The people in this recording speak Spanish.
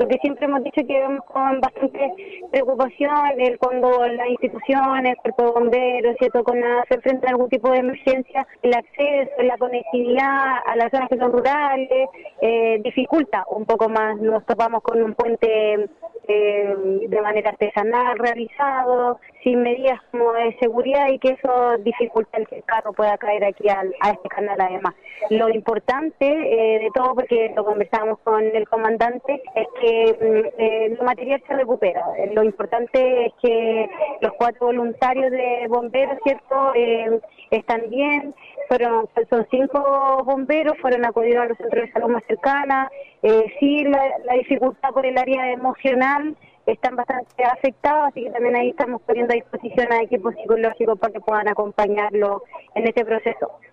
Lo que siempre hemos dicho que vemos con bastante preocupación cuando las instituciones, el cuerpo de bomberos, ¿cierto?, se enfrentan a algún tipo de emergencia, el acceso, la conectividad a las zonas que son rurales, dificulta un poco más. Nos topamos con un puente de manera artesanal realizado, sin medidas como de seguridad, y que eso dificulta el que el carro pueda caer aquí a este canal. Además, lo importante de todo, porque lo conversamos con el comandante, es que el material se recupera. Lo importante es que los 4 voluntarios de bomberos, ¿cierto?, están bien. Son 5 bomberos, fueron acudidos a los centros de salud más cercanas. Sí, la dificultad por el área emocional, están bastante afectados, así que también ahí estamos poniendo a disposición a equipos psicológicos para que puedan acompañarlo en este proceso.